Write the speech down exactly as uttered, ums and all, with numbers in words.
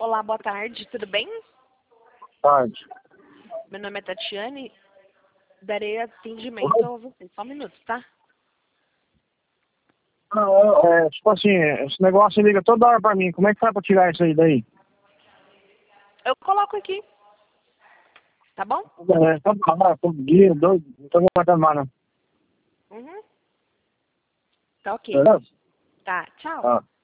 Olá, boa tarde, tudo bem? Tarde. Meu nome é Tatiane, darei atendimento a você. Só um minuto, tá? Não, é, tipo assim, esse negócio liga toda hora pra mim. Como é que faz pra tirar isso aí daí? Eu coloco aqui, tá bom? É, todo hora, todo dia, doido, não tô aguentando mais, não. Uhum. Tá ok. Beleza? Tá, tchau. Tá.